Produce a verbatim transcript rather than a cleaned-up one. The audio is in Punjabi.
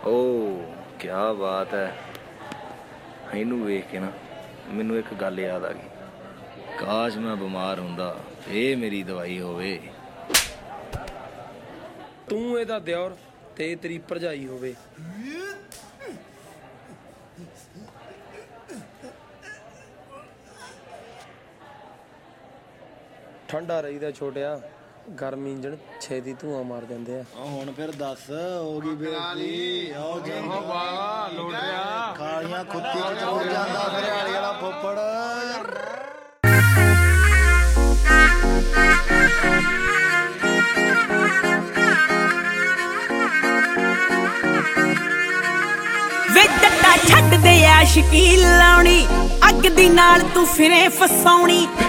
ਓ ਕਿਆ ਬਾਤ ਹੈ। ਇਹਨੂੰ ਵੇਖ ਕੇ ਨਾ ਮੈਨੂੰ ਇੱਕ ਗੱਲ ਯਾਦ ਆ ਗਈ, ਕਾਸ਼ ਮੈਂ ਬਿਮਾਰ ਹੁੰਦਾ ਇਹ ਮੇਰੀ ਦਵਾਈ ਹੋਵੇ। ਤੂੰ ਇਹਦਾ ਦਿਓਰ ਤੇ ਤੇਰੀ ਭਰਜਾਈ ਹੋਵੇ। ਠੰਡਾ ਰਹੀਦਾ ਛੋਟਿਆ, ਗਰਮੀ ਇੰਜਣ ਛੇਤੀ ਧੂਆਂ ਮਾਰ ਜਾਂਦੇ ਆ। ਹੁਣ ਫਿਰ ਦੱਸ ਹੋ ਗਈ ਬੇਇੱਜ਼ਤੀ। ਆਓ ਜਾਂਦਾ ਵਾਹ ਲੋਟ ਰਿਆ ਖਾਲੀਆਂ ਖੁੱਤੀ ਚ ਚੋੜ ਜਾਂਦਾ ਫਿਰ ਆਲੇ ਵਾਲਾ ਫੁੱਫੜ। ਵੇ ਟੱਟਾ ਛੱਡ ਦੇ ਆਸ਼ਕੀ ਲਾਉਣੀ, ਅੱਗ ਦੀ ਨਾਲ ਤੂੰ ਫਿਰੇ ਫਸਾਉਣੀ।